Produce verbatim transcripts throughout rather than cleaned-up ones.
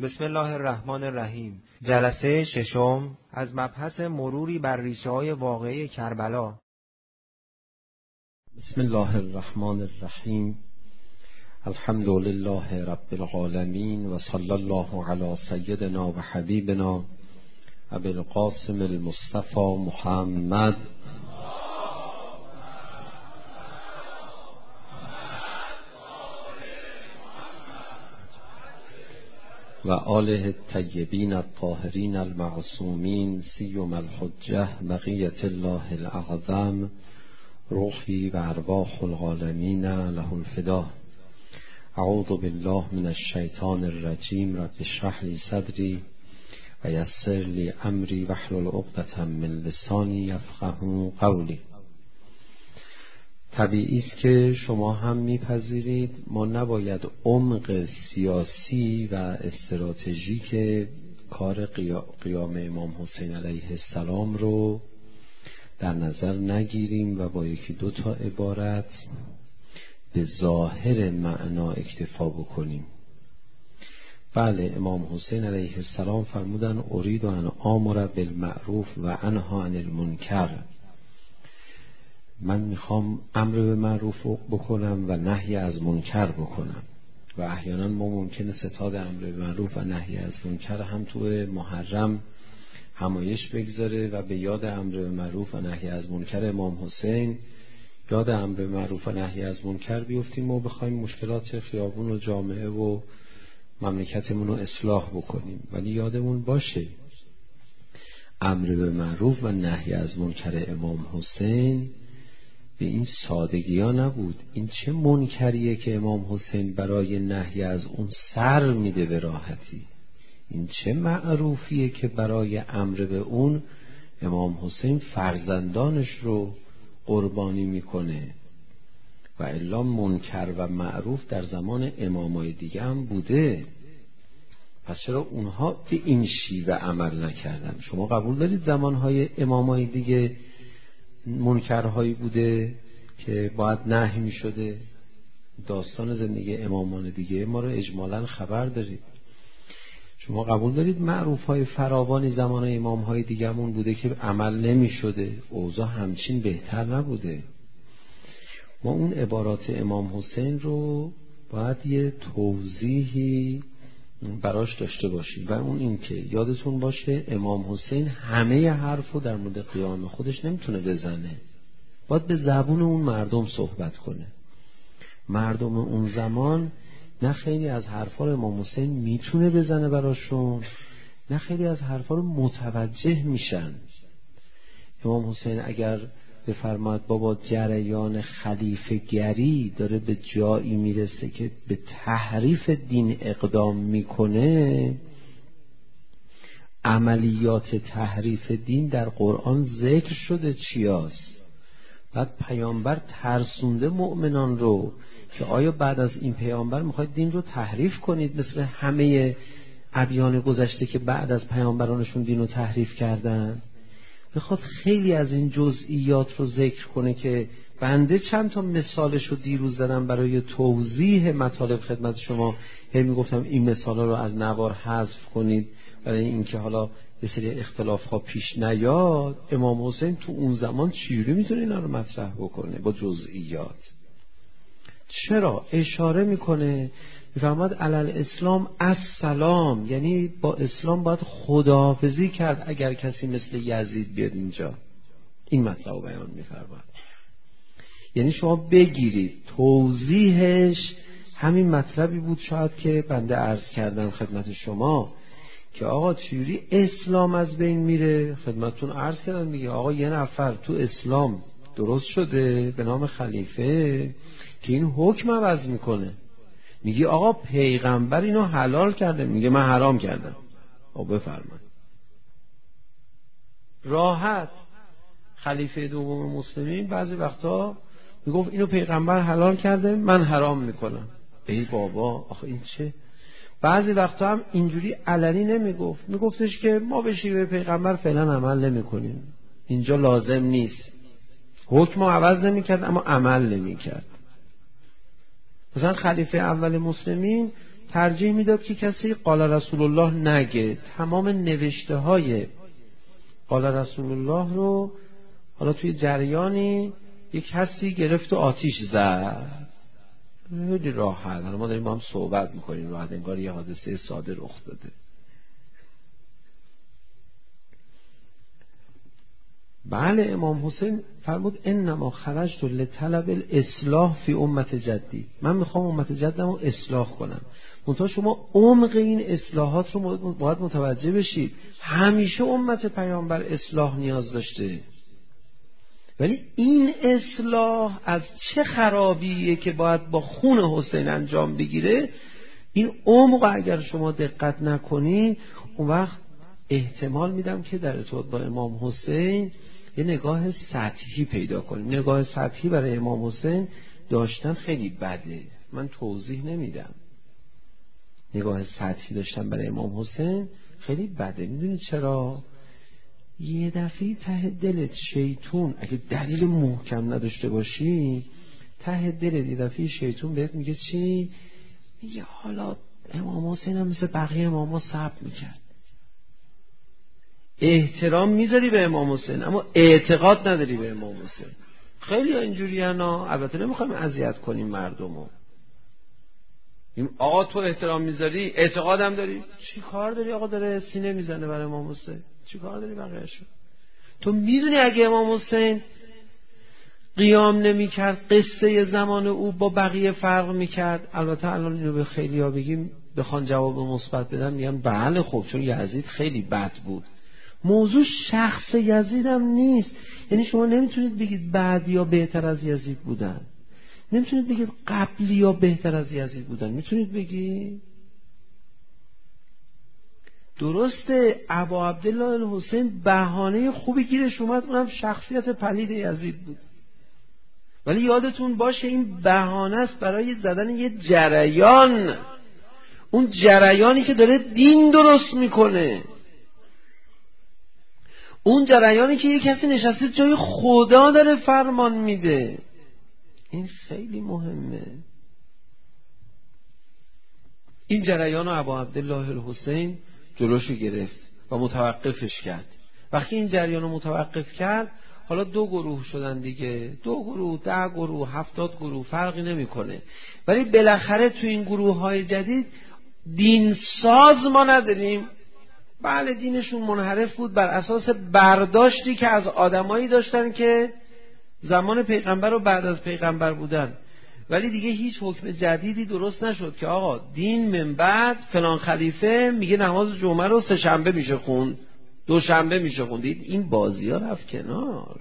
بسم الله الرحمن الرحیم. جلسه ششم از مبحث مروری بر ریشه‌های واقعی کربلا. بسم الله الرحمن الرحیم. الحمد لله رب العالمین و صلی الله علی سیدنا و حبیبنا ابی القاسم المصطفى محمد و آله الطیبین الطاهرین المعصومین سیما الحجة بقیة الله الاعظم روحی و ارواح العالمین له الفدا. اعوذ بالله من الشیطان الرجیم. رب اشرح لی صدری و یسر لی امری واحلل عقدة من لسانی یفقهوا قولی. طبیعی است که شما هم میپذیرید ما نباید عمق سیاسی و استراتژیک کار قیام امام حسین علیه السلام رو در نظر نگیریم و با یکی دو تا عبارت به ظاهر معنا اکتفا بکنیم. بله، امام حسین علیه السلام فرمودن ارید ان آمر بالمعروف و انها عن المنکر. من میخوام امر به معروف بکنم و نهی از منکر بکنم. و احیانا ما ممکنه ستاد امر به معروف و نهی از منکر هم تو محرم همایش بگذاره و به یاد امر به معروف و نهی از منکر امام حسین، یاد امر به معروف و نهی از منکر بیفتیم و بخوایم مشکلات خیابون و جامعه و مملکتمون رو اصلاح بکنیم. ولی یادمون باشه امر به معروف و نهی از منکر امام حسین به این سادگی ها نبود. این چه منکریه که امام حسین برای نهی از اون سر میده به راحتی؟ این چه معروفیه که برای امر به اون امام حسین فرزندانش رو قربانی میکنه؟ و الا منکر و معروف در زمان امامای دیگه هم بوده. پس چرا اونها به این شیوه عمل نکردن؟ شما قبول دارید زمانهای امامای دیگه منکرهایی بوده که باید نهی می شده؟ داستان زندگی امامان دیگه ما رو اجمالاً خبر دارید. شما قبول دارید معروفهای فراوانی زمان امامهای دیگه‌مون بوده که عمل نمی شده؟ اوضاع همچین بهتر نبوده. ما اون عبارات امام حسین رو باید یه توضیحی براش داشته باشیم و اون این که یادتون باشه امام حسین همه حرف رو در مورد قیام خودش نمیتونه بزنه، باید به زبون اون مردم صحبت کنه. مردم اون زمان نه خیلی از حرفا رو امام حسین میتونه بزنه براشون، نه خیلی از حرفا رو متوجه میشن. امام حسین اگر بفرماد بابا جریان خلیفه گری داره به جایی میرسه که به تحریف دین اقدام میکنه، عملیات تحریف دین در قرآن ذکر شده چیاست؟ بعد پیامبر ترسونده مؤمنان رو که آیا بعد از این پیامبر میخواید دین رو تحریف کنید مثل همه ادیان گذشته که بعد از پیامبرانشون دین رو تحریف کردن؟ میخواد خیلی از این جزئیات رو ذکر کنه که بنده چند تا مثالش رو دیروز زدم برای توضیح مطالب خدمت شما. هی میگفتم این مثالا رو از نوار حذف کنید برای اینکه حالا یه سری اختلاف ها پیش نیاد. امام حسین تو اون زمان چجوری میتونه اینا رو مطرح بکنه با جزئیات؟ چرا؟ اشاره میکنه میفرماد علل اسلام السلام، یعنی با اسلام باید خداحافظی کرد اگر کسی مثل یزید بیاد اینجا. این مطلب رو بیان میفرماد. یعنی شما بگیرید توضیحش همین مطلبی بود شاید که بنده عرض کردم خدمت شما که آقا چجوری اسلام از بین میره. خدمتتون عرض کردم میگه آقا یه نفر تو اسلام درست شده به نام خلیفه که این حکم عوض میکنه. میگی آقا پیغمبر اینو حلال کرده، میگه من حرام کردم. آقا بفرمایید. راحت خلیفه دوم مسلمین بعضی وقتا میگفت اینو پیغمبر حلال کرده من حرام میکنم. ای بابا آخه این چه؟ بعضی وقتا هم اینجوری علنی نمیگفت، میگفتش که ما به شیوه پیغمبر فعلا عمل نمیکنیم، اینجا لازم نیست. حکم عوض نمیکرد اما عمل نمیکرد. مثلا خلیفه اول مسلمین ترجیح میداد که کسی قال رسول الله نگه. تمام نوشته های قال رسول الله رو حالا توی جریانی یک کسی گرفت و آتیش زد. خیلی راحت. حالا ما داریم با هم صحبت میکنیم، راحت انگار یه حادثه ساده رخ داده. بله امام حسین فرمود انما خرجت لطلب الاصلاح فی امت جدی، من میخوام امت جدم رو اصلاح کنم. منتها شما عمق این اصلاحات رو باید متوجه بشید. همیشه امت پیامبر اصلاح نیاز داشته، ولی این اصلاح از چه خرابیه که باید با خون حسین انجام بگیره، این عمق اگر شما دقت نکنی اون وقت احتمال میدم که در ارتباط با امام حسین یه نگاه سطحی پیدا کنیم. نگاه سطحی برای امام حسین داشتن خیلی بده، من توضیح نمیدم. نگاه سطحی داشتن برای امام حسین خیلی بده. میدونید چرا؟ یه دفعه ته دلت شیطون اگه دلیل محکم نداشته باشی، ته دلت یه دفعه شیطون بهت میگه چی؟ میگه حالا امام حسین هم مثل بقیه اماما صبر میکرد. احترام میذاری به امام حسین اما اعتقاد نداری به امام حسین. خیلی اینجوری انا. البته نمیخوایم اذیت کنیم مردمو. آقا تو احترام میذاری اعتقادم داری، چی کار داری آقا داره سینه میزنه برای امام حسین؟ چی کار داری بقیه‌شو؟ تو میدونی اگه امام حسین قیام نمیکرد قصه زمان او با بقیه فرق میکرد؟ البته الان اینو به خیلیا بگیم بخوان جواب مثبت بدن میگن بله خب چون یزید خیلی بد بود. موضوع شخص یزید هم نیست. یعنی شما نمیتونید بگید بعدی یا بهتر از یزید بودن، نمیتونید بگید قبلی یا بهتر از یزید بودن. میتونید بگید درسته ابا عبدالله الحسین بهانه خوبی گیرش اومد، اونم شخصیت پلید یزید بود، ولی یادتون باشه این بهانه است برای زدن یه جریان، اون جریانی که داره دین درست میکنه، اون جریانی که یه کسی نشسته جای خدا داره فرمان میده. این خیلی مهمه. این جریان رو ابا عبدالله الحسین جلوشو گرفت و متوقفش کرد. وقتی این جریان رو متوقف کرد، حالا دو گروه شدن دیگه، دو گروه، ده گروه، هفتاد گروه، فرقی نمیکنه. ولی بالاخره تو این گروه های جدید دین ساز ما نداریم. بله دینشون منحرف بود بر اساس برداشتی که از آدمایی داشتن که زمان پیغمبر و بعد از پیغمبر بودن، ولی دیگه هیچ حکم جدیدی درست نشد که آقا دین من بعد فلان خلیفه میگه نماز جمعه رو سه شنبه میشه خوند، دو شنبه میشه خوند. این بازی ها رفت کنار.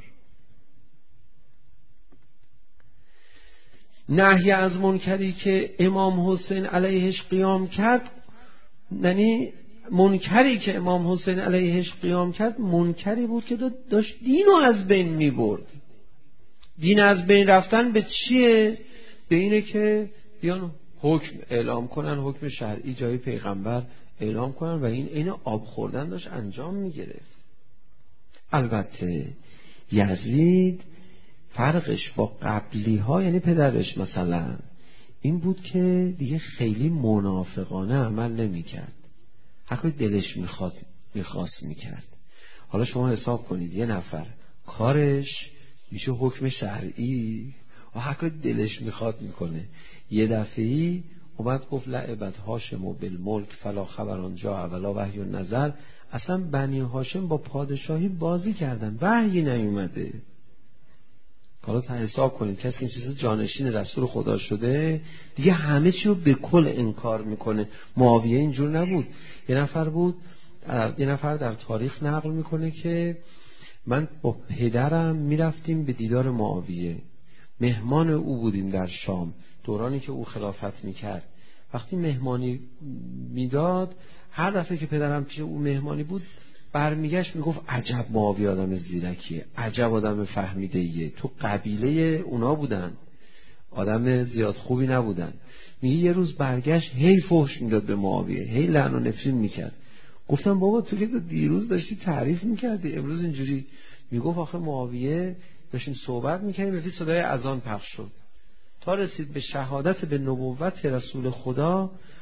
نهی از منکری که امام حسین علیهش قیام کرد، یعنی منکری که امام حسین علیهش قیام کرد منکری بود که داشت دینو از بین میبرد. دین از بین رفتن به چیه؟ به اینه که بیان حکم اعلام کنن، حکم شرعی جای پیغمبر اعلام کنن و این این آب خوردن داشت انجام میگرفت. البته یزید فرقش با قبلی ها، یعنی پدرش مثلا، این بود که دیگه خیلی منافقانه عمل نمی کرد. حقی دلش میخواد میخواست میکرد. حالا شما حساب کنید یه نفر کارش میشه حکم شرعی و حقی دلش میخواد میکنه. یه دفعی اومد گفت لعبت هاشم و بالملک فلا خبران جا اولا وحی و نظر. اصلا بنی هاشم با پادشاهی بازی کردن، وحی نیومده. حالا تا حساب کنید کسی که این چیز جانشین رسول خدا شده دیگه همه چی رو به کل انکار میکنه. معاویه اینجور نبود. یه نفر بود، یه نفر در تاریخ نقل میکنه که من با پدرم میرفتیم به دیدار معاویه، مهمان او بودیم در شام دورانی که او خلافت میکرد. وقتی مهمانی میداد هر دفعه که پدرم پیش او مهمانی بود برمیگشت میگفت عجب معاویه آدم زیرکیه، عجب آدم فهمیده‌ایه. تو قبیله اونا بودن، آدم زیاد خوبی نبودن. میگه یه روز برگشت هی فحش میداد به معاویه، هی لعن و نفرین میکرد. گفتم بابا تو که دیروز داشتی تعریف میکردی امروز اینجوری. میگفت آخه معاویه داشتیم صحبت میکردیم وقتی صدای اذان پخش شد تا رسید به شهادت به نبوت رسول خدا،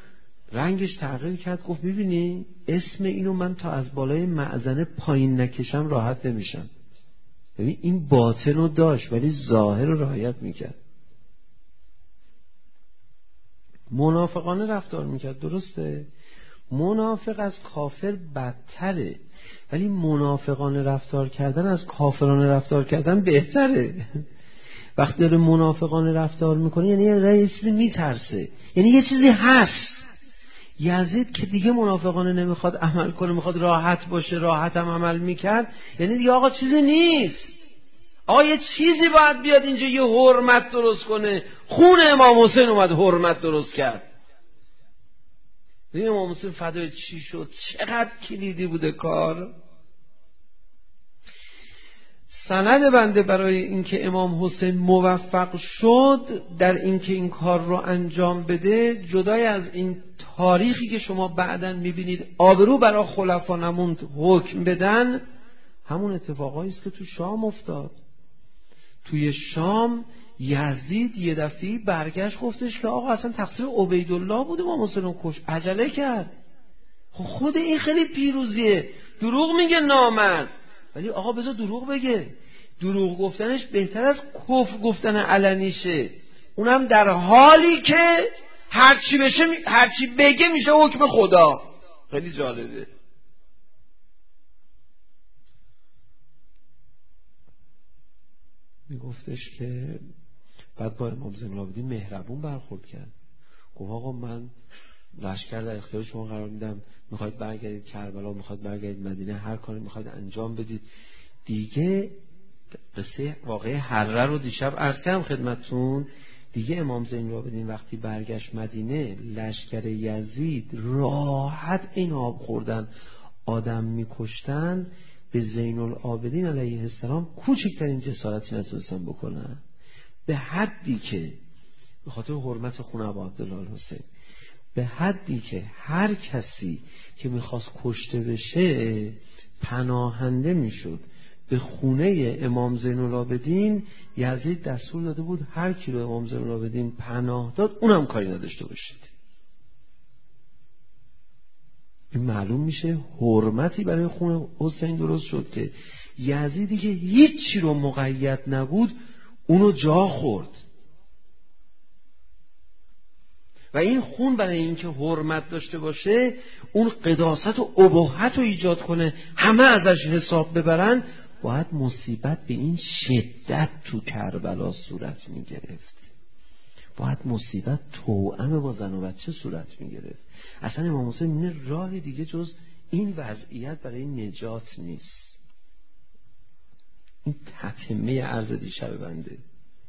رنگش تغییر کرد، گفت میبینی اسم اینو من تا از بالای مأذنه پایین نکشم راحت نمیشم. ببین این باطن رو داشت ولی ظاهر رو رعایت میکرد. منافقانه رفتار میکرد، درسته؟ منافق از کافر بدتره، ولی منافقانه رفتار کردن از کافرانه رفتار کردن بهتره. وقتی داره منافقانه رفتار میکنه یعنی یه چیزی میترسه، یعنی یه چیزی هست. یزید که دیگه منافقانه نمیخواد عمل کنه، میخواد راحت باشه، راحت هم عمل میکرد، یعنی دیگه آقا چیزی نیست، آقا یه چیزی باید بیاد اینجا یه حرمت درست کنه. خون امام حسین اومد حرمت درست کرد. دیگه امام حسین فدای چی شد؟ چقدر کلیدی بوده کار. سند بنده برای اینکه امام حسین موفق شد در اینکه این کار رو انجام بده، جدای از این تاریخی که شما بعداً میبینید آبرو برای خلفا نموند حکم بدن، همون اتفاقایی است که تو شام افتاد. توی شام یزید یه دفعی برگشت گفتش که آقا اصلا تقصیر عبیدالله بوده امام حسین رو کش، عجله کرد. خود این خیلی پیروزیه. دروغ میگه نامرد، ولی آقا بذار دروغ بگه. دروغ گفتنش بهتر از کفر گفتن علنیشه، اونم در حالی که هرچی بشه هرچی بگه میشه حکم خدا. خیلی جالبه. میگفتش که بعد با امام زین العابدین مهربون برخورد کرد، گفت آقا من لشکر در اختیار شما قرار میدم، میخواید برگردید کربلا، میخواید برگردید مدینه، هر کاری میخواید انجام بدید. دیگه قصه واقعی حره رو دیشب عرض کردم خدمتتون. دیگه امام زین العابدین وقتی برگشت مدینه، لشکر یزید راحت این آب خوردن آدم میکشتن، به زین العابدین علیه السلام کوچکترین جسارتی نتونستن بکنن، به حدی که به خاطر حرمت خون ابو عبدالله الحسین، به حدی که هر کسی که میخواست کشته بشه پناهنده میشد به خونه امام زین العابدین. یزید دستور داده بود هر کی رو امام زین العابدین پناه داد اونم کاری نداشته باشید. این معلوم میشه حرمتی برای خون حسین درست شد که یزیدی که هیچی رو مقید نبود اونو جا خورد. و این خون برای اینکه حرمت داشته باشه، اون قداست و اباحت رو ایجاد کنه، همه ازش حساب ببرن، باید مصیبت به این شدت تو کربلا صورت می گرفت. باید مصیبت توأم با زن و بچه صورت می گرفت. اصلا امام حسین می‌بینه راه دیگه جز این وضعیت برای نجات نیست. این تتمه عرض دیشب بنده.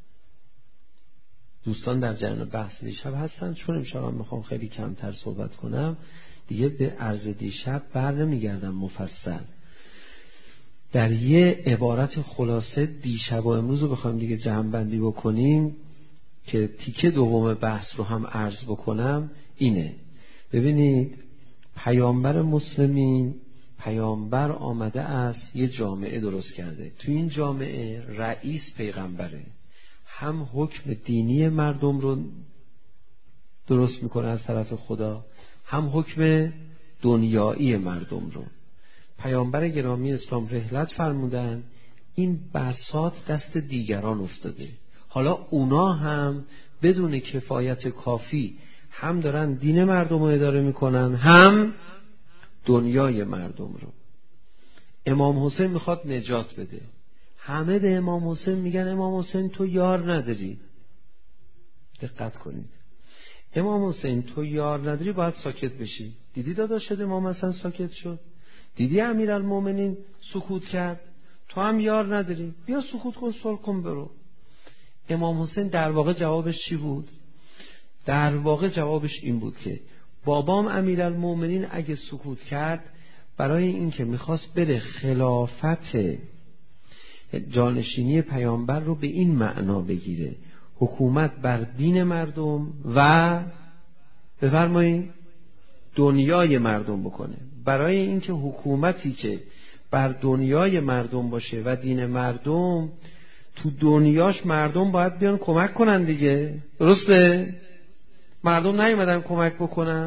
دوستان در جریان بحث دیشب هستن، چون امشب هم میخوام خیلی کمتر صحبت کنم دیگه به عرض دیشب بر نمیگردم مفصل. در یه عبارت خلاصه دیشب و امروز رو بخوایم دیگه جمع بندی بکنیم که تیکه دوم بحث رو هم عرض بکنم اینه. ببینید پیامبر مسلمین، پیامبر آمده است یه جامعه درست کرده. تو این جامعه رئیس پیغمبره، هم حکم دینی مردم رو درست میکنه از طرف خدا، هم حکم دنیایی مردم رو. پیامبر گرامی اسلام رحلت فرمودن، این بساط دست دیگران افتاده. حالا اونا هم بدون کفایت کافی هم دارن دین مردم رو اداره میکنن، هم دنیای مردم رو. امام حسین میخواد نجات بده، همه به امام حسین میگن امام حسین تو یار نداری. دقت کنید، امام حسین تو یار نداری، باید ساکت بشی. دیدی داداش امام حسن ساکت شد؟ دیدی امیرالمومنین سکوت کرد؟ تو هم یار نداری، بیا سکوت کن، صلح کن، برو. امام حسین در واقع جوابش چی بود؟ در واقع جوابش این بود که بابام امیرالمومنین اگه سکوت کرد برای اینکه میخواست بره خلافت جانشینی پیامبر رو به این معنا بگیره، حکومت بر دین مردم و بفرمایید دنیای مردم بکنه. برای اینکه حکومتی که بر دنیای مردم باشه و دین مردم، تو دنیاش مردم باید بیان کمک کنن دیگه، درسته؟ مردم نیومدن کمک بکنن،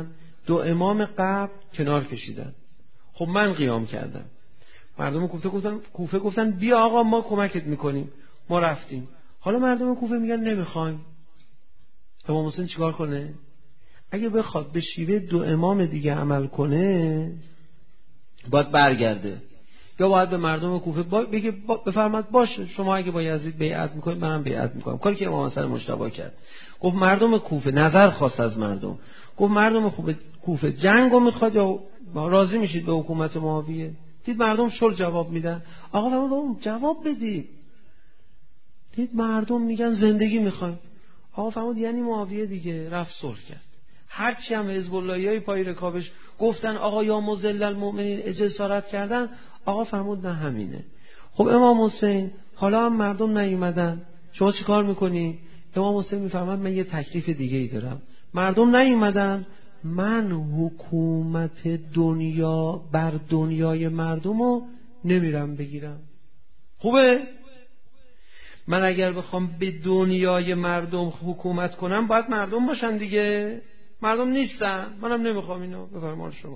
دو امام قبل کنار کشیدن. خب من قیام کردم، مردم کوفه گفتن کوفه گفتن بیا آقا ما کمکت میکنیم، ما رفتیم. حالا مردم کوفه میگن نمیخوایم. امام حسین چیکار کنه؟ اگه بخواد به شیوه دو امام دیگه عمل کنه باید برگرده، یا باید به مردم کوفه بگه بفرماد باشه شما اگه با یزید بیعت میکنید منم بیعت میکنم. کاری که امام حسن مجتبی کرد، گفت مردم کوفه نظر خواست از مردم، گفت مردم کوفه جنگو میخواد یا راضی میشید به حکومت معاویه؟ دید مردم شل جواب میدن. آقا فرمود جواب بدید. دید مردم میگن زندگی میخوایم. آقا فرمود یعنی معاویه دیگه، رفت صلح کرد. هرچی هم حزب اللهیای پای رکابش گفتن آقا یا مذل المؤمنین جسارت کردن، آقا فرمود نه همینه. خب امام حسین حالا هم مردم نیومدن، شما چیکار میکنی؟ امام حسین میفرماد من یه تکلیف دیگه ای دارم. مردم نیومدن، من حکومت دنیا بر دنیای مردمو نمیرم بگیرم. خوبه؟ من اگر بخوام به دنیای مردم حکومت کنم باید مردم باشن دیگه. مردم نیستن، منم نمیخوام اینو. بفرمایید شما.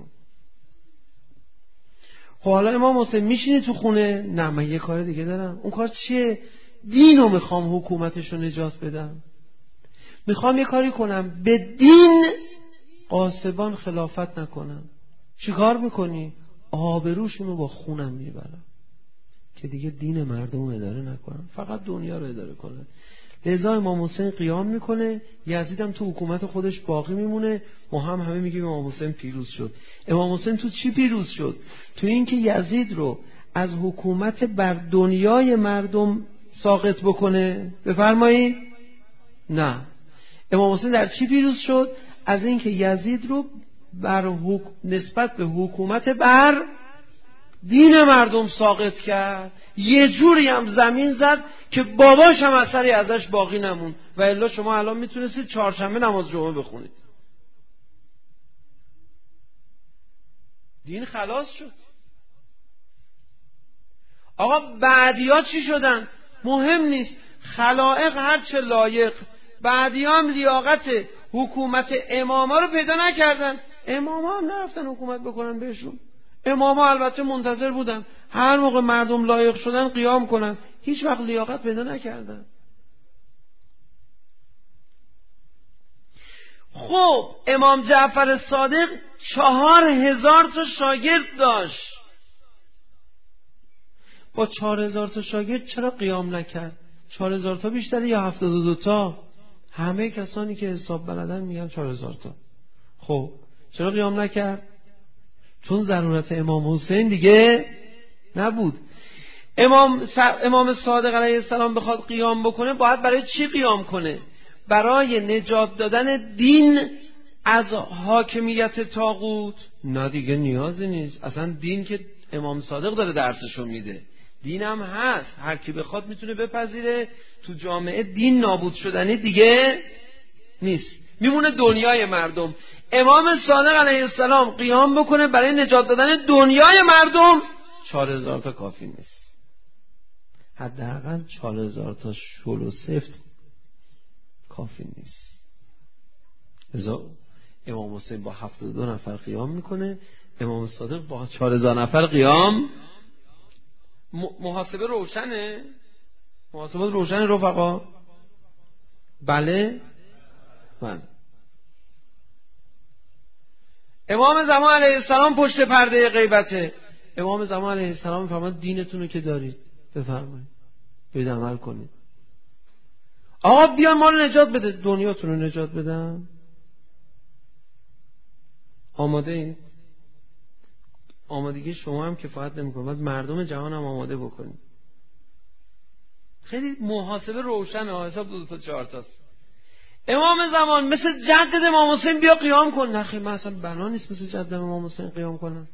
خب حالا امام حسین میشینی تو خونه؟ نه من یه کار دیگه دارم. اون کار چیه؟ دینو میخوام حکومتشو نجات بدم. میخوام یه کاری کنم به دین قاسبان خلافت نکنم. چی کار میکنی؟ آبروشونو با خونم میبرم که دیگه دین مردم اداره نکنم، فقط دنیا رو اداره کنن. لذا امام حسین قیام میکنه، یزید هم تو حکومت خودش باقی میمونه. ما هم همه میگیم امام حسین پیروز شد. امام حسین تو چی پیروز شد؟ تو این که یزید رو از حکومت بر دنیای مردم ساقط بکنه. بفرمایید. نه، امام حسین در چی پیروز شد؟ از این که یزید رو بر حک... نسبت به حکومت بر دین مردم ساقط کرد. یه جوری هم زمین زد که باباش هم اثری ازش باقی نمون. و الا شما الان میتونستید چهارشنبه نماز جمعه بخونید. دین خلاص شد. آقا بعدیا چی شدن؟ مهم نیست. خلائق هر چه لایق. بعدیا هم لیاقت حکومت اماما رو پیدا نکردن. اماما هم نرفتن حکومت بکنن بهشون. اماما البته منتظر بودن هر موقع مردم لایق شدن قیام کنن، هیچ وقت لیاقت پیدا نکردن. خب امام جعفر صادق چهار هزار تا شاگرد داشت. با چهار هزار تا شاگرد چرا قیام نکرد؟ چهار هزار تا بیشتره یا هفتاد و دو تا؟ همه کسانی که حساب بلدن میگن چهار هزار تا. خب چرا قیام نکرد؟ چون ضرورت امام حسین دیگه نبود. امام امام صادق علیه السلام بخواد قیام بکنه باید برای چی قیام کنه؟ برای نجات دادن دین از حاکمیت طاغوت؟ نه دیگه نیازی نیست. اصلا دین که امام صادق داره درسشو میده. دین هم هست، هر کی بخواد میتونه بپذیره. تو جامعه دین نابود شدنی دیگه نیست، میمونه دنیای مردم. امام صادق علیه السلام قیام بکنه برای نجات دادن دنیای مردم، چهار هزار تا کافی نیست. حداقل چهار هزار تا شل و سفت کافی نیست. لذا امام حسین با هفتاد و دو نفر قیام میکنه، امام صادق با چهار هزار نفر قیام. محاسبه روشنه؟ محاسبه روشنه رفقا؟ بله؟ من امام زمان علیه السلام پشت پرده غیبته. امام زمان علیه السلام میفرماد دینتون رو که دارید بفرمایید برید عمل کنید. آقا بیان ما رو نجات بده، دنیاتون رو نجات بدم. آماده این؟ آمادگی شما هم کفایت نمیکنه، باید مردم جهان هم آماده بکنید. خیلی محاسبه روشنه، حساب دو تا چهار تاست. امام زمان مثل جد امام حسین بیا قیام کن. نه خیلی من اصلا بنا نیست مثل جد امام حسین قیام کنم.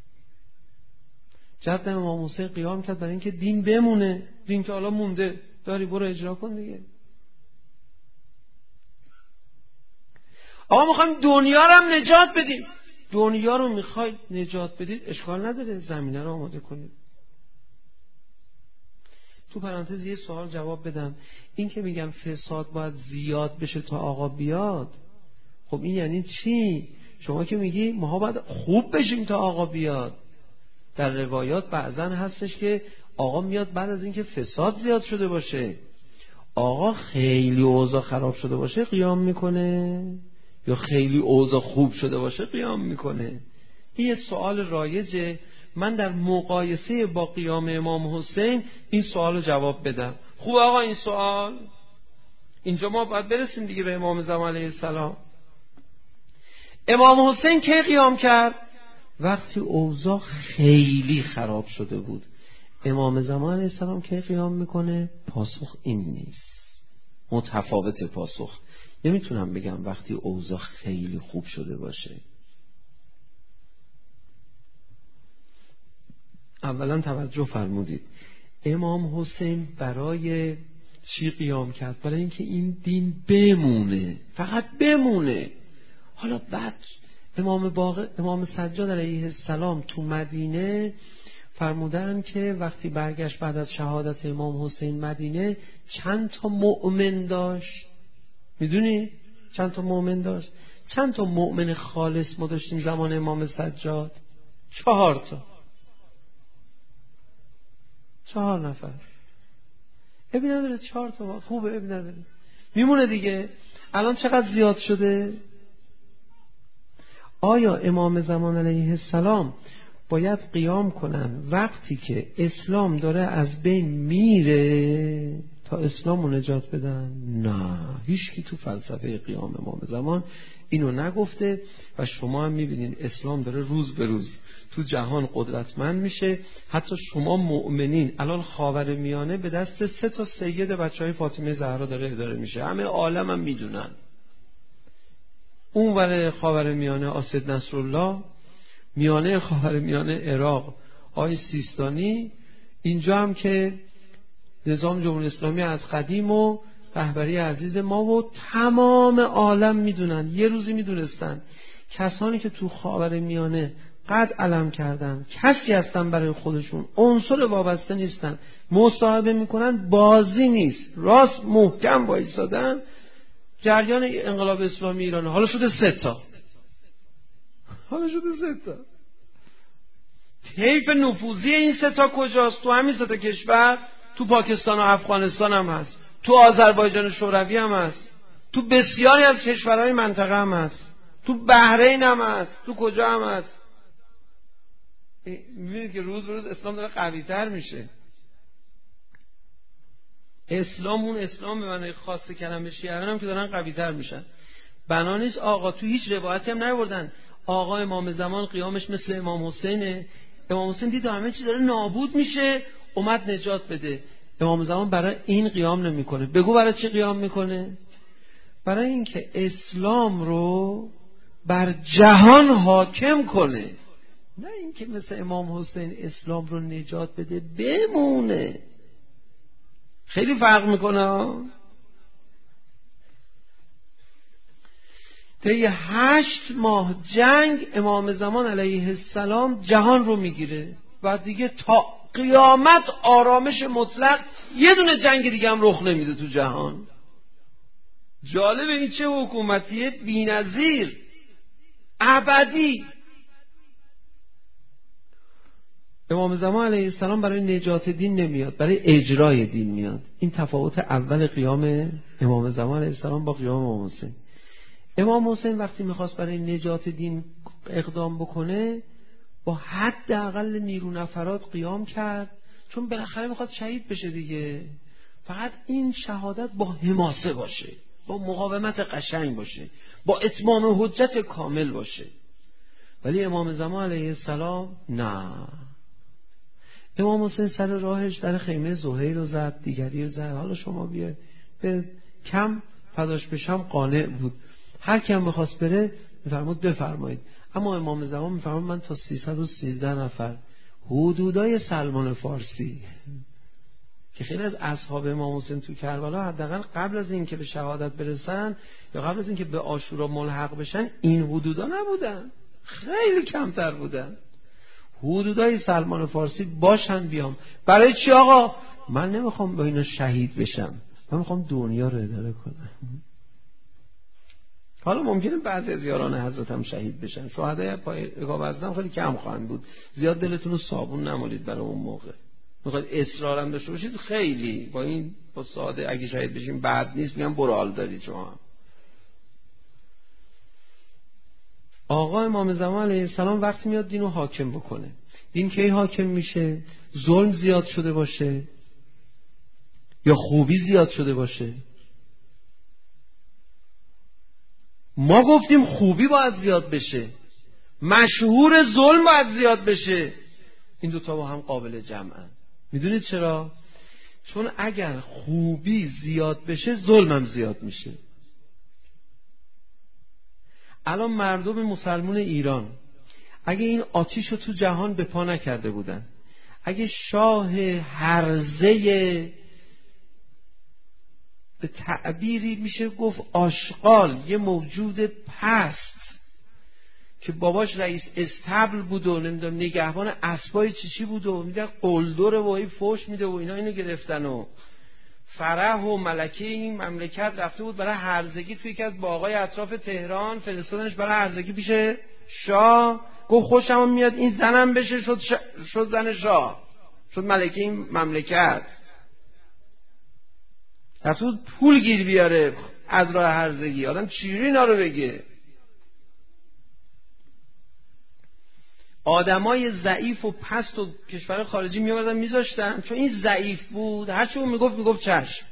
جد امام حسین قیام کرد برای اینکه دین بمونه. دین که حالا مونده، داری برو اجرا کن دیگه. آقا میخوایم دنیا رو هم نجات بدیم. دنیا رو میخواید نجات بدید اشکال نداره، زمینه رو آماده کنید. تو پرانتز یه سوال جواب بدم. این که میگن فساد باید زیاد بشه تا آقا بیاد، خب این یعنی چی؟ شما که میگی ماها باید خوب بشیم تا آقا بیاد. در روایات بعضن هستش که آقا میاد بعد از اینکه فساد زیاد شده باشه. آقا خیلی اوضاع خراب شده باشه قیام میکنه یا خیلی اوضاع خوب شده باشه قیام میکنه؟ این یه سوال رایجه. من در مقایسه با قیام امام حسین این سوال رو جواب بدم. خوب آقا این سوال؟ اینجا ما باید برسیم دیگه به امام زمان علیه السلام. امام حسین کی قیام کرد؟ وقتی اوضاع خیلی خراب شده بود. امام زمان علیه السلام کی قیام میکنه؟ پاسخ این نیست، متفاوت پاسخ. نمیتونم بگم وقتی اوضاع خیلی خوب شده باشه. اولا توجه فرمودید، امام حسین برای چی قیام کرد؟ برای اینکه این دین بمونه، فقط بمونه. حالا بعد امام باقر، امام سجاد علیه السلام تو مدینه فرمودن که وقتی برگشت بعد از شهادت امام حسین مدینه چند تا مؤمن داشت؟ میدونی چند تا مؤمن داشت؟ چند تا مؤمن خالص ما داشتیم زمان امام سجاد؟ چهار تا. چهار نفر. ابی نداره چهار تا خوبه، ابی نداره میمونه دیگه. الان چقدر زیاد شده؟ آیا امام زمان علیه السلام باید قیام کنن وقتی که اسلام داره از بین میره تا اسلام رو نجات بدن؟ نه، هیچ کی تو فلسفه قیام امام زمان اینو نگفته. و شما هم میبینین اسلام داره روز به روز تو جهان قدرتمند میشه. حتی شما مؤمنین الان خاورمیانه به دست سه تا سید بچهای فاطمه زهرا داره اداره میشه، همه عالم هم میدونن. اون ور خاورمیانه اسد نصرالله، میانه خاورمیانه عراق آقای سیستانی، اینجا هم که نظام جمهوری اسلامی از قدیم و رهبری عزیز ما و تمام عالم میدونن. یه روزی میدونستن کسانی که تو خاورمیانه قد علم کردن کسی هستن برای خودشون، عنصر وابسته نیستن، مصاحبه میکنن، بازی نیست، راست محکم وایسادن. جریان انقلاب اسلامی ایران حالا شده سه تا حالا شده سه تا طیف نفوذی این سه تا کجاست؟ تو همین سه تا کشور. تو پاکستان و افغانستان هم هست، تو آذربایجان شوروی هم هست، تو بسیاری از کشورهای منطقه هم هست، تو بحرین هم هست، تو کجا هم هست. میبینید که روز به روز اسلام داره قوی تر میشه. اسلام اون اسلام به معنای خاص کلمه شیعیان هم که دارن قوی تر میشن. بنا نیست آقا تو هیچ روایتی هم نیاوردن آقا امام زمان قیامش مثل امام حسینه. امام حسین دید همه چی داره نابود میشه، اومد نجات بده. امام زمان برای این قیام نمیکنه. بگو برای چی قیام میکنه؟ برای اینکه اسلام رو بر جهان حاکم کنه، نه اینکه مثل امام حسین اسلام رو نجات بده بمونه. خیلی فرق میکنه. طی هشت ماه جنگ امام زمان علیه السلام جهان رو میگیره و دیگه تا قیامت آرامش مطلق، یه دونه جنگ دیگه هم رخ نمیده تو جهان. جالب این چه حکومتیه بی‌نظیر ابدی. امام زمان علیه السلام برای نجات دین نمیاد، برای اجرای دین میاد. این تفاوت اول قیام امام زمان علیه السلام با قیام امام حسین. امام حسین وقتی میخواست برای نجات دین اقدام بکنه با حداقل نیرو نفرات قیام کرد، چون بالاخره میخواد شهید بشه دیگه. فقط این شهادت با حماسه باشه، با مقاومت قشنگ باشه، با اتمام حجت کامل باشه. ولی امام زمان علیه السلام نه. امام حسین سر راهش در خیمه زهیر رو زد، دیگری رو زد. حالا شما بیا به کم فداش بشم قانع بود. هر کیم بخواست بره میفرمود بفرمایید. اما امام زمان میفرمود من تا سیصد و سیزده نفر حدودای سلمان فارسی که خیلی از اصحاب امام حسین تو کربلا حداقل قبل از این که به شهادت برسن یا قبل از این که به عاشورا ملحق بشن این حدودا نبودن، خیلی کمتر بودن. حدودای سلمان فارسی باشن بیام. برای چی آقا؟ من نمیخوام با اینا شهید بشم، من میخوام دنیا رو اداره کنم. حالا ممکنه بعضی از یاران حضرت هم شهید بشن، شهدای پای رکاب خیلی کم خواهند بود. زیاد دلتون رو صابون نمالید برای اون موقع. میخواید اصرار هم داشته باشید خیلی با این با ساده اگه شهید بشیم بعد نیست، میگم برو حال دارید شما. آقا امام زمان علیه السلام وقتی میاد دینو حاکم بکنه، دین کی حاکم میشه؟ ظلم زیاد شده باشه یا خوبی زیاد شده باشه؟ ما گفتیم خوبی باید زیاد بشه، مشهور ظلم باید زیاد بشه. این دوتا با هم قابل جمعن. میدونید چرا؟ چون اگر خوبی زیاد بشه ظلمم زیاد میشه. الان مردم مسلمان ایران اگه این آتیش رو تو جهان به پا نکرده بودن، اگه شاه هرزه به تعبیری میشه گفت آشغال، یه موجود پست که باباش رئیس استبل بود و نمیدونم نگهبان اسبای چی چی بود و میگه قلدر و این فوش میده و اینا اینو گرفتن و فرح و ملکه این مملکت رفته بود برای هرزگی توی یکی از باغای اطراف تهران، فرستادنش برای هرزگی پیش شاه. گفت خوشم میاد این زنم بشه، شد ش... شد زن شاه، شد ملکه این مملکت. رفته بود پول گیر بیاره از راه هرزگی. آدم چجوری اینا رو بگه؟ آدمای ضعیف و پست و کشور خارجی میآوردن میذاشتن، چون این ضعیف بود هرچی اون میگفت میگفت چشم.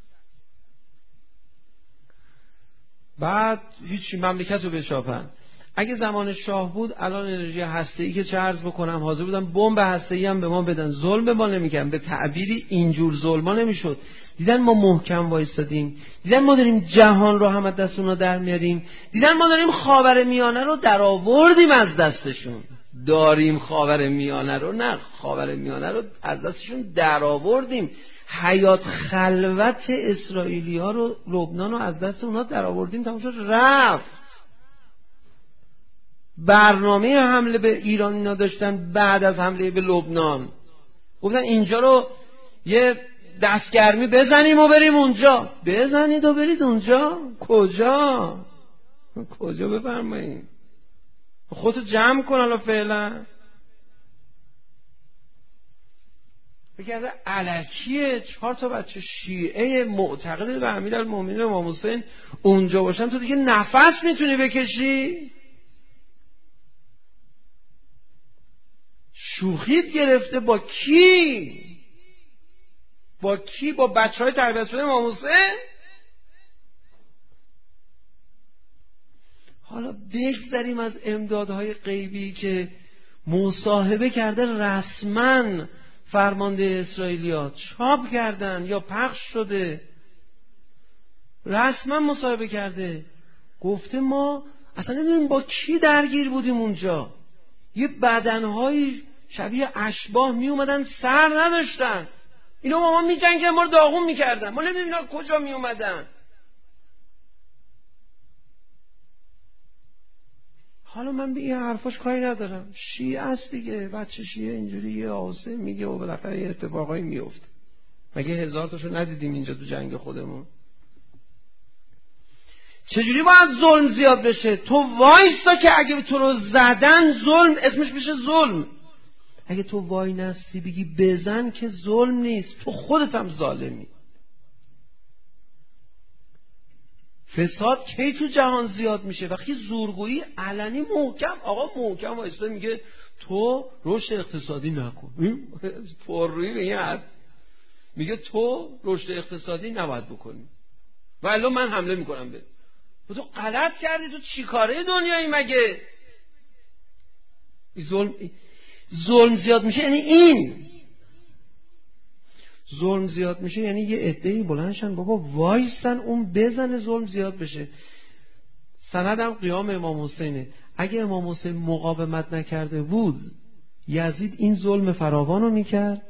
بعد هیچی مملکت رو بچاپن. اگه زمان شاه بود الان انرژی هسته‌ای که چه عرض بکنم حاضر بودن بمب هسته‌ای هم به ما بدن، ظلم به ما نمیکردن. به تعبیری اینجور ظلما نمیشد. دیدن ما محکم وایسادیم، دیدن ما داریم جهان رو هم از دست اونا در میاریم، دیدن ما داریم خاورمیانه رو در آوردیم از دستشون. داریم خاورمیانه رو، نه خاورمیانه رو از دستشون در آوردیم. حیات خلوت اسرائیلی ها رو، لبنان رو از دست اونا در آوردیم، تمام شد رفت. برنامه حمله به ایران اینا داشتن بعد از حمله به لبنان. گفتن اینجا رو یه دستگرمی بزنیم و بریم اونجا. بزنید و برید اونجا؟ کجا؟ کجا بفرمایید؟ خودتو جمع کن الان فعلا. بگرده الکیه چهار تا بچه شیعه معتقد به امیرالمومنین امام حسین اونجا باشن، تو دیگه نفس میتونی بکشی؟ شوخیت گرفته. با کی؟ با کی؟ با بچه های تربیت شده امام حسین؟ حالا بگذریم از امدادهای غیبی که مصاحبه کرده رسما فرمانده اسرائیلیات، چاپ کردن یا پخش شده، رسما مصاحبه کرده، گفته ما اصلا نمیدونیم با کی درگیر بودیم اونجا. یه بدنهای شبیه اشباح می اومدن سر نداشتن، اینا با ما می جنگن، ما رو داغون می کردن، ما نمیدونیم اینا کجا می اومدن. حالا من به این حرفاش کاری ندارم، شیعه است دیگه، بچه شیعه اینجوری یه آسه میگه و بالاخره یه اتفاقایی میفته. مگه هزار تاشو ندیدیم اینجا تو جنگ خودمون؟ چجوری باید ظلم زیاد بشه؟ تو وایسا که اگه تو رو زدن ظلم اسمش بشه ظلم. اگه تو وای نستی بگی بزن که ظلم نیست، تو خودت هم ظالمی. فساد کی تو جهان زیاد میشه؟ وقتی زورگویی علنی محکم، آقا محکم وایسته میگه تو رشد اقتصادی نکن، پررویی به این حد میگه تو رشد اقتصادی نباید بکنی و الا من حمله میکنم به تو. غلط کردی، تو چی کاره دنیایی مگه؟ ظلم ظلم زیاد میشه یعنی این ظلم زیاد میشه یعنی یه عده‌ای بلندشن بابا وایستن اون بزنه ظلم زیاد بشه. سندم قیام امام حسینه. اگه امام حسین مقاومت نکرده بود یزید این ظلم فراوانو میکرد.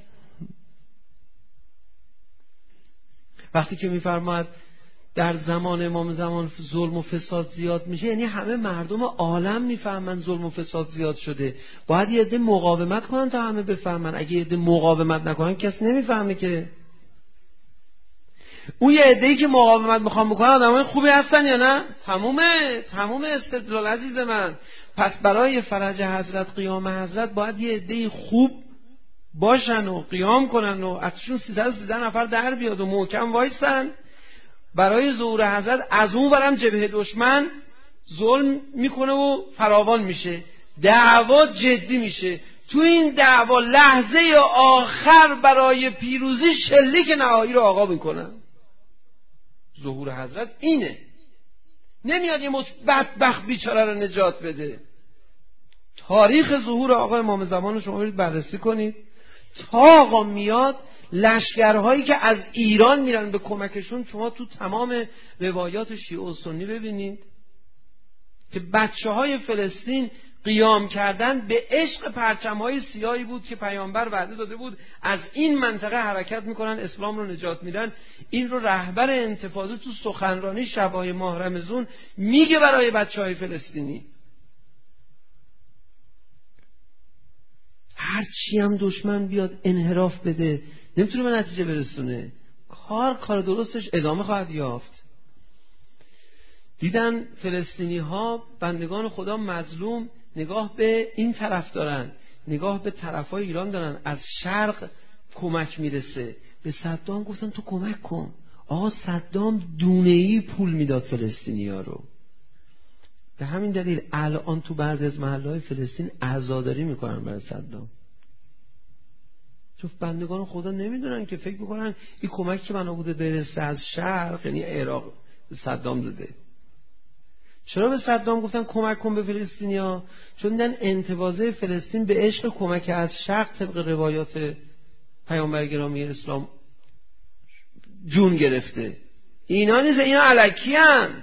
وقتی که میفرماید در زمان امام زمان ظلم و فساد زیاد میشه یعنی همه مردم عالم میفهمن ظلم و فساد زیاد شده، باید یه عده مقاومت کنن تا همه بفهمن. اگه یه عده مقاومت نکنن کس نمیفهمه که. اون یه عده‌ای که مقاومت میخوام بکنن آدمای خوبی هستن یا نه؟ تمومه تموم استدلال عزیز من. پس برای فرج حضرت، قیام حضرت، باید یه عده‌ای خوب باشن و قیام کنن و ازشون سیصد و سیزده نفر در بیاد و محکم وایسن برای ظهور حضرت. از اون برم جبهه دشمن ظلم میکنه و فراوان میشه، دعوا جدی میشه. تو این دعوا لحظه آخر برای پیروزی شلیک نهایی رو آقا میکنن. ظهور حضرت اینه، نمیاد یه بدبخت بیچاره رو نجات بده. تاریخ ظهور آقا امام زمان رو شما برید بررسی کنید. تا آقا میاد لشکرهایی که از ایران میرن به کمکشون، شما تو تمام روایات شیعه و سنی ببینید که بچه های فلسطین قیام کردن به عشق پرچم‌های سیاهی بود که پیامبر وعده داده بود از این منطقه حرکت میکنن، اسلام رو نجات میدن. این رو رهبر انتفاضه تو سخنرانی شبای ماه رمضان میگه برای بچه‌های فلسطینی. هرچی هم دشمن بیاد انحراف بده نمیتونه به نتیجه برسونه، کار کار درستش ادامه خواهد یافت. دیدن فلسطینی ها بندگان خدا مظلوم نگاه به این طرف دارن، نگاه به طرفای ایران دارن، از شرق کمک میرسه. به صدام گفتن تو کمک کن. آقا صدام دونه‌ای پول میداد فلسطینی ها رو. به همین دلیل الان تو بعضی از محله‌های فلسطین عزاداری میکنن برای صدام، چون بندگان خدا نمیدونن که فکر میکنن این کمک که بنا بوده برسه از شرق، یعنی عراق به صدام داده. چرا به صدام گفتن کمک کن به فلسطینیا؟ چون دیدن انتفاضه فلسطین به عشق کمک از شرق طبق روایات پیامبر گرامی اسلام جون گرفته. اینا نیست، اینا الکی هن.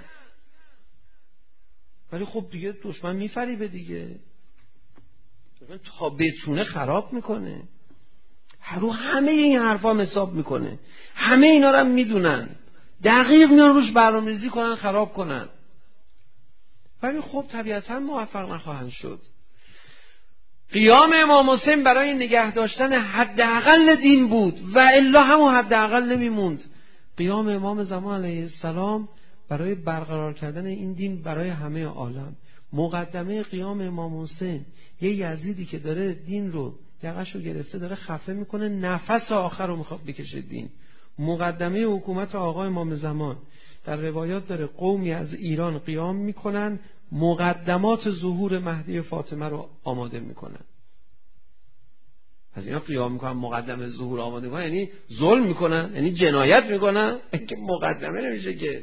ولی خب دیگه دشمن میفریبه دیگه، دشمن تا بتونه خراب میکنه، هر رو همه این حرفا حساب میکنه، همه اینا رو هم میدونن، دقیق میان روش برنامه‌ریزی کنن خراب کنن. ولی خب طبیعتا موفق نخواهند شد. قیام امام حسین برای نگه داشتن حداقل دین بود و الا همون حداقل نمیموند. قیام امام زمان علیه السلام برای برقرار کردن این دین برای همه عالم. مقدمه قیام امام حسین یه یزیدی که داره دین رو یقشو گرفته داره خفه میکنه، نفس آخر رو میخواد بکشه دین. مقدمه حکومت آقا امام زمان در روایات داره قومی از ایران قیام میکنن، مقدمات ظهور مهدی فاطمه رو آماده میکنن. از اینا قیام میکنن مقدمه ظهور آماده میکنن، یعنی ظلم میکنن، یعنی جنایت میکنن که مقدمه نمیشه که.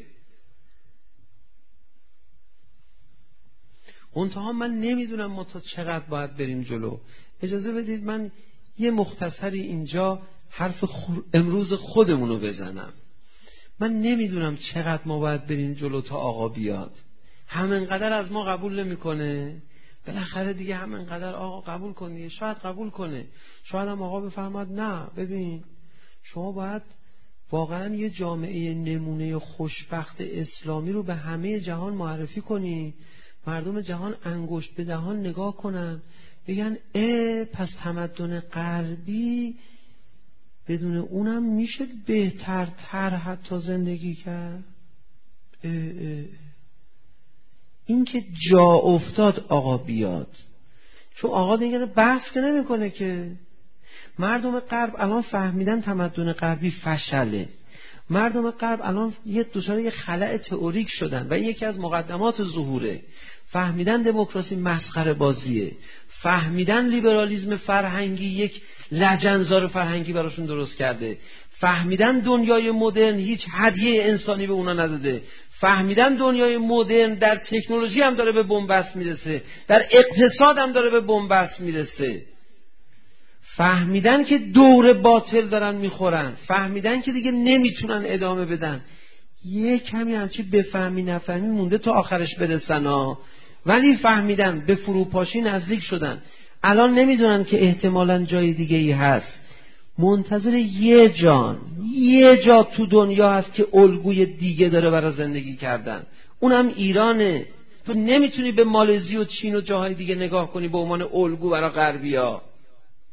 منتها من نمیدونم ما تا چقدر باید بریم جلو. اجازه بدید من یه مختصری اینجا حرف خور... امروز خودمونو بزنم. من نمیدونم چقدر ما باید بریم جلو تا آقا بیاد. همینقدر از ما قبول نمیکنه، بالاخره دیگه همینقدر آقا قبول کنی، شاید قبول کنه، شاید هم آقا بفرماد نه ببین شما باید واقعا یه جامعه نمونه خوشبخت اسلامی رو به همه جهان معرفی کنی، مردم جهان انگشت به دهان نگاه کنن بگن اه پس تمدن غربی بدون اونم میشه بهتر تر حتی زندگی کرد. اه اه. این که جا افتاد آقا بیاد، چون آقا دیگه بحث که نمی کنه که. مردم غرب الان فهمیدن تمدن غربی فشله، مردم غرب الان یه دچار یه خلأ تئوریک شدن و یکی از مقدمات ظهوره. فهمیدن دموکراسی مسخره بازیه، فهمیدن لیبرالیسم فرهنگی یک لجنزار فرهنگی براشون درست کرده، فهمیدن دنیای مدرن هیچ هدیه انسانی به اونا نداده، فهمیدن دنیای مدرن در تکنولوژی هم داره به بنبست میرسه، در اقتصاد هم داره به بنبست میرسه، فهمیدن که دور باطل دارن میخورن، فهمیدن که دیگه نمیتونن ادامه بدن. یه کمی همچی بفهمی نفهمی مونده تا آخرش برسن ها. ولی فهمیدن به فروپاشی نزدیک شدن، الان نمیدونن که احتمالاً جای دیگه ای هست، منتظر یه جان یه جا تو دنیا هست که الگوی دیگه داره برای زندگی کردن، اونم ایرانه. تو نمیتونی به مالزی و چین و جاهای دیگه نگاه کنی به عنوان الگو برای غربیا.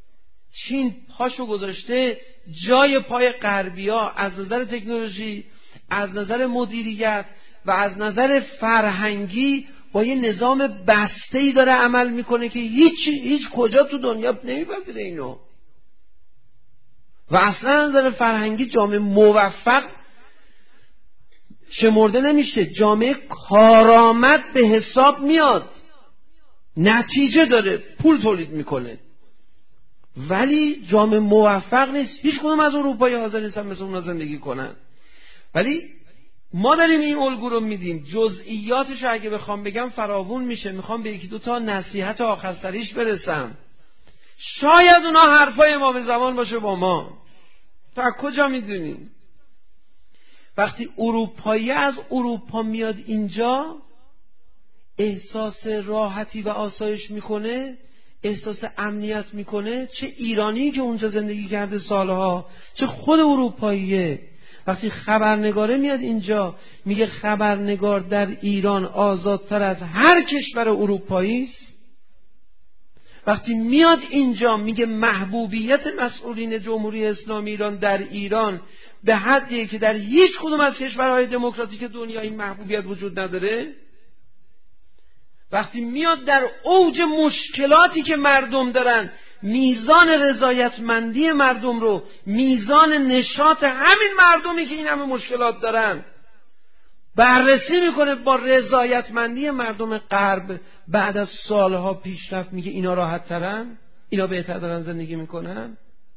چین پاشو گذاشته جای پای غربی‌ها از نظر تکنولوژی، از نظر مدیریت و از نظر فرهنگی با یه نظام بسته‌ای داره عمل میکنه که هیچ هیچ کجا تو دنیا نمیپذیره اینو. و اصلا از نظر فرهنگی جامعه موفق شمرده نمیشه، جامعه کارآمد به حساب میاد، نتیجه داره، پول تولید میکنه، ولی جامعه موفق نیست. هیچ کدوم از اروپایی حاضر نیستن مثل اونا زندگی کنن. ولی ما داریم این الگو رو میدیم. جزئیاتش اگه بخوام بگم فراوون میشه. میخوام به یکی دو تا نصیحت آخر سریش برسم. شاید اونا حرفای امام زمان باشه با ما. تا کجا میدونیم؟ وقتی اروپایی از اروپا میاد اینجا احساس راحتی و آسایش میکنه، احساس امنیت میکنه، چه ایرانی که اونجا زندگی کرده سالها، چه خود اروپاییه. وقتی خبرنگاره میاد اینجا میگه خبرنگار در ایران آزادتر از هر کشور اروپایی است. وقتی میاد اینجا میگه محبوبیت مسئولین جمهوری اسلامی ایران در ایران به حدیه که در هیچ کدوم از کشورهای دموکراتیک دنیا این محبوبیت وجود نداره. وقتی میاد در اوج مشکلاتی که مردم دارن میزان رضایتمندی مردم رو، میزان نشاط همین مردمی که این همه مشکلات دارن بررسی میکنه با رضایتمندی مردم غرب بعد از سالها پیشرفت، میگه اینا راحت ترن، اینا بهتر دارن زندگی میکنن.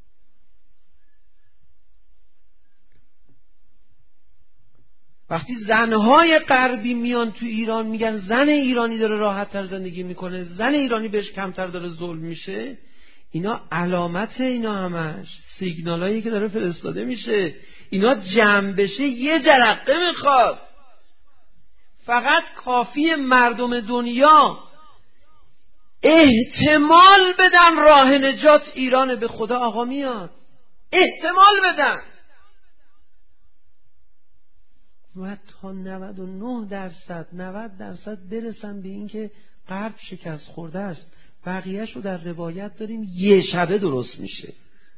وقتی زنهای غربی میان تو ایران میگن زن ایرانی داره راحت تر زندگی میکنه، زن ایرانی بهش کمتر داره ظلم میشه، اینا علامت، اینا همش سیگنالایی که داره فرستاده میشه. اینا جمع بشه یه جرقه میخواد. فقط کافی مردم دنیا احتمال بدن راه نجات ایران، به خدا آقا میاد، احتمال بدن. و تا نود و نه درصد نود درصد برسن به این که غرب شکست خورده است. بقیهش رو در روایت داریم یه شبه درست میشه،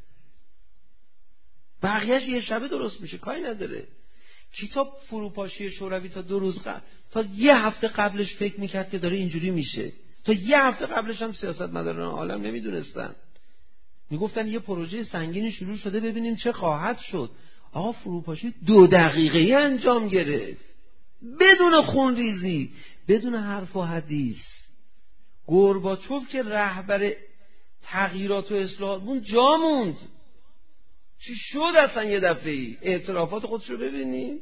بقیهش یه شبه درست میشه، کاری نداره. کتاب فروپاشی شوروی تا دو روز قبل، تا یه هفته قبلش فکر میکرد که داره اینجوری میشه. تا یه هفته قبلش هم سیاستمداران عالم نمیدونستن، میگفتن یه پروژه سنگینی شروع شده ببینیم چه خواهد شد. آقا فروپاشی دو دقیقه‌ای انجام گرفت، بدون خونریزی، بدون حرف و حدیث. گورباچوف که رهبر تغییرات و اصلاحات بود جا موند. چی شد اصلا یه دفعه‌ای؟ اعترافات خودش رو ببینید.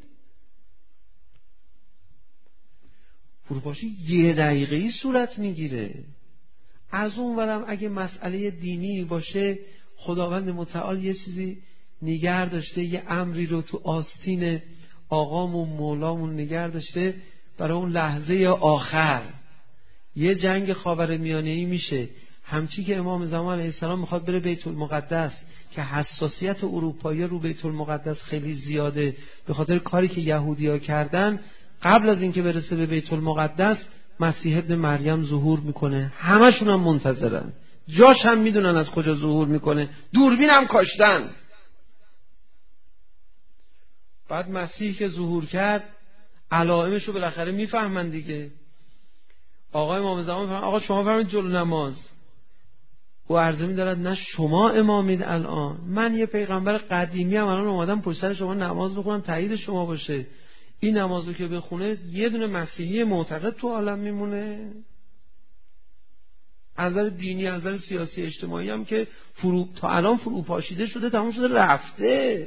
فروپاشی یه دقیقه‌ای صورت میگیره. از اون ورم اگه مسئله دینی باشه، خداوند متعال یه چیزی نگه داشته، یه امری رو تو آستین آقامون مولامون نگه داشته برای اون لحظه آخر. یه جنگ خاورمیانه‌ای میشه، همچی که امام زمان علیه السلام میخواد بره بیت المقدس که حساسیت اروپایی رو بیت المقدس خیلی زیاده به خاطر کاری که یهودی‌ها کردن. قبل از اینکه برسه به بیت المقدس مسیح ابن مریم ظهور میکنه، همشون هم منتظرن، جاش هم میدونن از کجا ظهور میکنه، دوربین هم کاشتن. بعد مسیح که ظهور کرد علائمش رو بالاخره میفهمن دیگه. آقای امام زمان فرمان آقا شما فرمایید جلو نماز. او عرضه می‌دارد نه شما امامید الان، من یه پیغمبر قدیمی ام، الان اومدم پشت سر شما نماز بخونم تایید شما باشه. این نمازو که بخونه یه دونه مسیحی معتقد تو عالم میمونه. از نظر دینی، از نظر سیاسی اجتماعی هم که فرو تا الان فرو پاشیده شده، تمام شده رفته.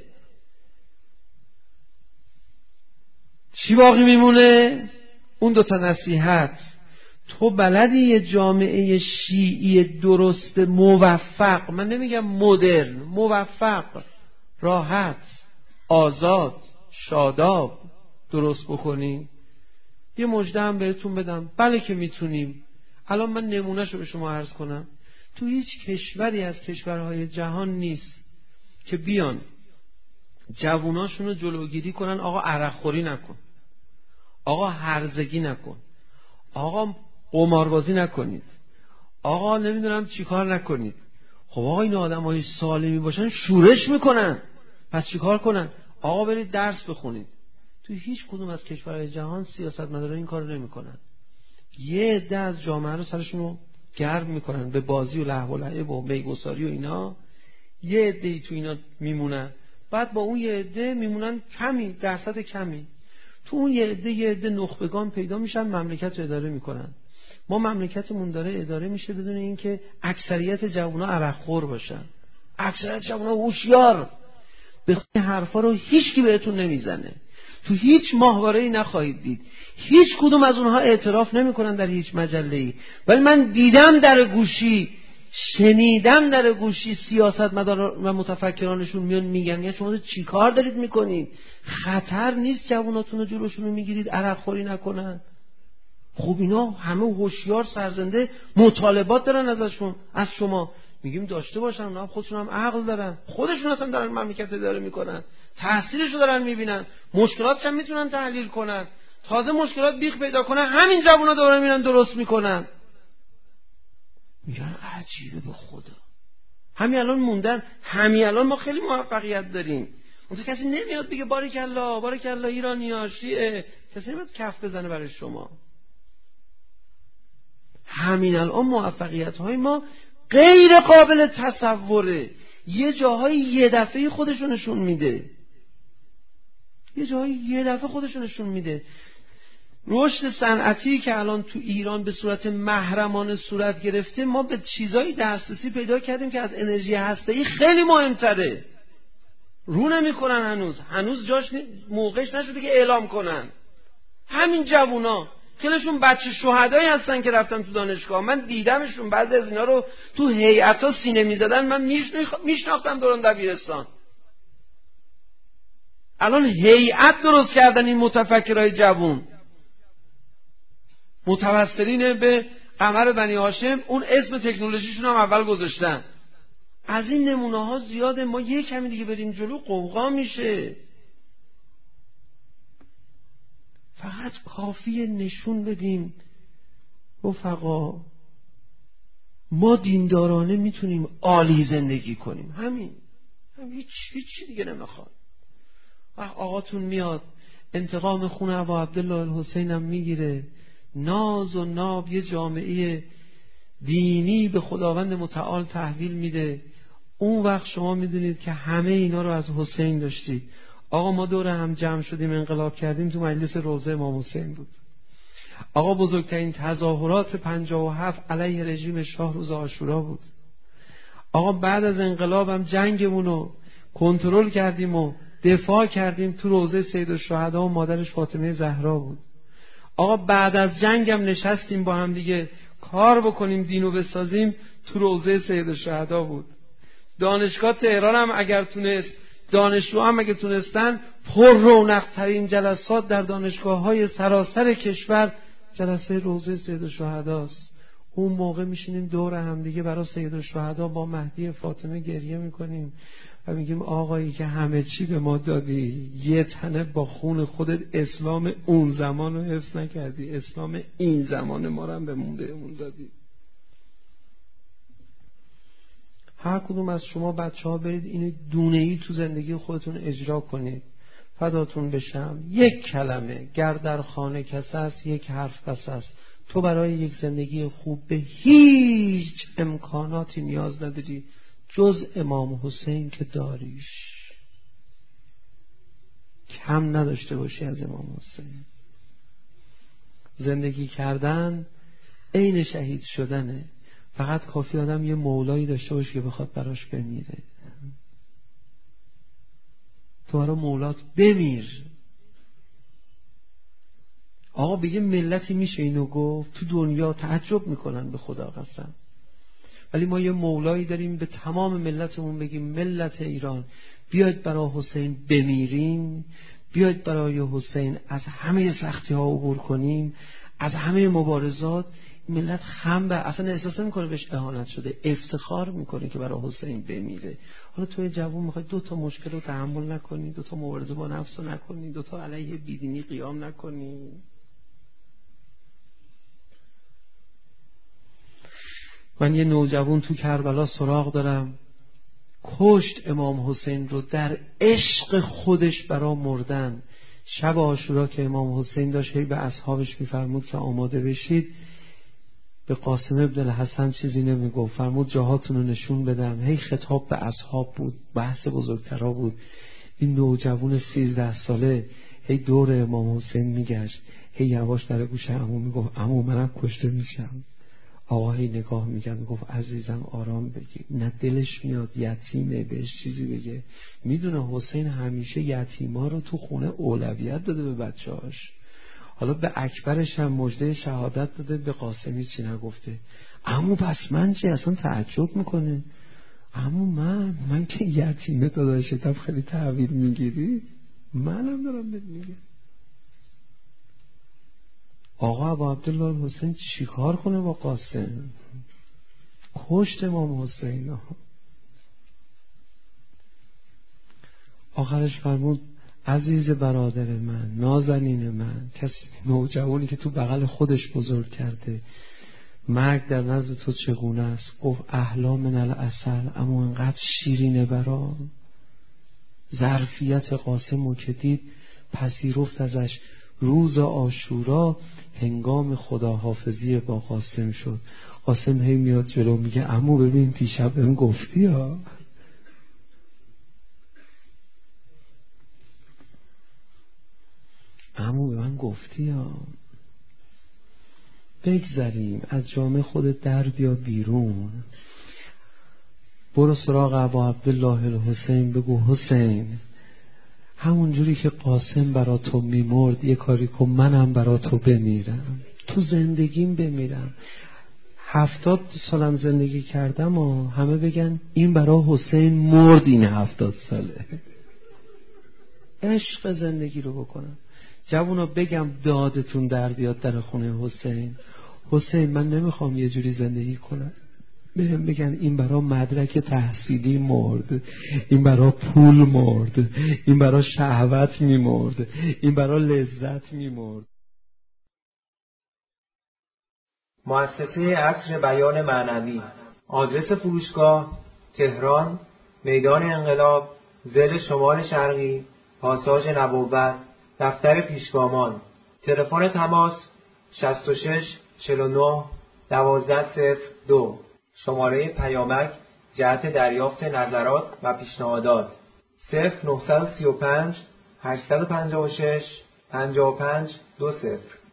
چی باقی میمونه؟ اون دوتا نصیحت. تو بلدی یه جامعه شیعی درست موفق، من نمیگم مدرن، موفق، راحت، آزاد، شاداب درست بکنی؟ یه مژده هم بهتون بدم، بله که میتونیم. الان من نمونهشو به شما عرض کنم. تو هیچ کشوری از کشورهای جهان نیست که بیان جووناشونو جلوگیری کنن آقا عرق خوری نکن، آقا هرزگی نکن، آقا قماربازی نکنید، آقا نمیدونم چیکار نکنید. خب آقا این آدمای سالمی باشن شورش میکنن، پس چیکار کنن؟ آقا برید درس بخونید. تو هیچ کدوم از کشورهای جهان سیاستمدارا این کارو نمیکنن. یه عده از جامعه رو سرشون رو گرم میکنن به بازی و لهو و لعب و میگساری و اینا، یه عده‌ای تو اینا میمونن، بعد با اون یه عده میمونن کمی، درصد کمی، تو اون یه عده یه عده نخبگان پیدا میشن، مملکت رو اداره میکنن. ما مملکتمون داره اداره میشه بدون اینکه اکثریت جوونا عرقخور باشن، اکثریت جوونا هوشیار. به حرفا رو هیچکی بهتون نمیزنه، تو هیچ ماهواره‌ای نخواهید دید، هیچ کدوم از اونها اعتراف نمیکنن در هیچ مجله‌ای. ولی من دیدم در گوشی، شنیدم در گوشی سیاستمداران و متفکرانشون میان میگن یا شما چی کار دارید میکنید؟ خطر نیست جواناتون رو جلوشون رو میگیرید عرق خوری نکنن؟ خب اینا همه هوشیار سرزنده مطالبات دارن ازشون، از شما میگیم داشته باشن، اونا هم خودشون هم عقل دارن، خودشون اصلا دارن مملکت اداره میکنن، تحصیلش رو دارن میبینن، مشکلاتش هم میتونن تحلیل کنن، تازه مشکلات بیخ پیدا کنن همین جوونا دوره میرن درست میکنن. میگن عجیبه به خدا. همین الان موندن، همین الان ما خیلی موفقیت داریم. اون کسی نمیاد بگه باریکالله باریکالله ایرانی‌ها شیعه، کسی نمیاد کف بزنه برای شما. همین الان موفقیت های ما غیر قابل تصوره، یه جاهای یه دفعه خودشو نشون میده، یه جاهای یه دفعه خودشو نشون میده. رشد صنعتی که الان تو ایران به صورت محرمانه صورت گرفته، ما به چیزایی دسترسی پیدا کردیم که از انرژی هسته‌ای خیلی مهمتره. رو نمیکنن هنوز، هنوز جاش موقعش نشده که اعلام کنن. همین جوونا خیلیشون بچه شهدایی هستن که رفتن تو دانشگاه، من دیدمشون، بعضی از اینا رو تو هیئت‌ها سینه می‌زدن، من میشناختم دوران دبیرستان. الان هیئت درست کردن این متفکرای جوون، متوسلین به قمر بنی هاشم، اون اسم تکنولوژیشون هم اول گذاشتن. از این نمونه ها زیاده. ما یک کمی دیگه بریم جلو قوقا میشه. فقط کافیه نشون بدیم رفقا ما دیندارانه میتونیم عالی زندگی کنیم، همین، هم هیچ هیچ دیگه نمیخواد. آقاتون میاد انتقام خون ابا عبدالله الحسین هم میگیره، ناز و ناب یه جامعه دینی به خداوند متعال تحویل میده. اون وقت شما میدونید که همه اینا رو از حسین داشتید. آقا ما دور هم جمع شدیم انقلاب کردیم، تو مجلس روضه امام حسین بود. آقا بزرگترین تظاهرات پنجاه و هفت علیه رژیم شاه روز عاشورا بود. آقا بعد از انقلاب هم جنگمون رو کنترل کردیم و دفاع کردیم تو روضه سیدالشهدا و مادرش فاطمه زهرا بود. آقا بعد از جنگ هم نشستیم با هم دیگه کار بکنیم دینو بسازیم، تو روضه سیدالشهدا بود. دانشگاه تهران هم اگر تونست، دانشجو هم اگه تونستن، پر رونق ترین جلسات در دانشگاه های سراسر کشور جلسه روضه سیدالشهداست. اون موقع میشینیم دور هم دیگه برای سیدالشهدا با مهدی فاطمه گریه میکنیم و میگیم آقایی که همه چی به ما دادی، یه تنه با خون خودت اسلام اون زمان رو حفظ نکردی، اسلام این زمان ما رو هم بهمون بهمون دادی. هر کدوم از شما بچه ها برید اینو دونه‌ای تو زندگی خودتون اجرا کنید. فداتون بشم. یک کلمه گر در خانه کس است، یک حرف بس است. تو برای یک زندگی خوب به هیچ امکاناتی نیاز نداری جز امام حسین که داریش. کم نداشته باشی از امام حسین. زندگی کردن عین شهید شدنه. فقط کافی آدم یه مولایی داشته باشه که بخواد براش بمیره. تو برای مولات بمیر. آقا بگه ملتی میشه اینو گفت؟ تو دنیا تعجب میکنن به خدا قسم. ولی ما یه مولایی داریم به تمام ملتمون بگیم ملت ایران بیاید برای حسین بمیریم، بیاید برای حسین از همه سختی ها عبور کنیم، از همه مبارزات. ملت خم به اصلا احساس نمیکنه بهش اهانت شده، افتخار میکنه که برای حسین بمیره. حالا توی جوون میخوای دو تا مشکل رو تحمل نکنی، دو تا مبارزه با نفس رو نکنی، دو تا علیه بیدینی قیام نکنی. من یه نوجوان تو کربلا سراغ دارم کشت امام حسین رو در عشق خودش برا مردن. شب عاشورا که امام حسین داشت هی به اصحابش میفرمود که آماده بشید، به قاسم ابن الحسن چیزی نمیگفت، فرمود جاهاتون رو نشون بدم. هی خطاب به اصحاب بود، بحث بزرگترا بود. این نوجوان سیزده ساله هی دور امام حسین میگشت، هی یواش در گوش عمو میگفت عمو منم کشته میشم. آقا هی نگاه میکرد میگفت عزیزم آرام بگی، نه دلش میاد یتیمه بهش چیزی بگه. میدونه حسین همیشه یتیما رو تو خونه اولویت داده به بچه‌هاش. حالا به اکبرش هم مژده شهادت داده، به قاسمی چی نگفته. عمو پس من چی؟ اصلا تعجب میکنه. عمو من من که یتیمه داداشتم خیلی تحویل میگیری؟ منم دارم بهت میگم. آقا ابو عبدالله حسین چیکار کنه با قاسم؟ کشت امام حسین. آخرش فرمود عزیز برادر من، نازنین من، کسی نوجوانی که تو بغل خودش بزرگ کرده، مرگ در نزد تو چگونه است؟ گفت احلا من العسل، اما انقدر شیرینه برا. ظرفیت قاسم رو که دید پذیرفت ازش. روز عاشورا هنگام خداحافظی با قاسم شد. قاسم هی میاد جلو میگه عمو ببین دیشب بهم گفتی ها. عمو به من گفتی ها. بگذریم از جامعه خودت در بیا بیرون، برو سراغ ابا عبدالله الحسین بگو حسین همون جوری که قاسم برا تو میمرد یه کاری کن منم برا تو بمیرم، تو زندگیم بمیرم. هفتاد سالم زندگی کردم و همه بگن این برا حسین مرد این هفتاد ساله. عشق زندگی رو بکنم. جوونا بگم دادتون در بیاد در خونه حسین. حسین من نمیخوام یه جوری زندگی کنم بهم بگن این برا مدرک تحصیلی مرد، این برا پول مرد، این برا شهوت میمرد، این برا لذت میمرد. مؤسسه عصر بیان معنوی. آدرس فروشگاه تهران، میدان انقلاب، ضلع شمال شرقی، پاساژ نبوت، دفتر پیشگامان. تلفن تماس شصت و شش چهل و نه دوازده صفر دو. شماره پیامک جهت دریافت نظرات و پیشنهادات صفر نه سه پنج هشت پنج شش پنج پنج دو صفر.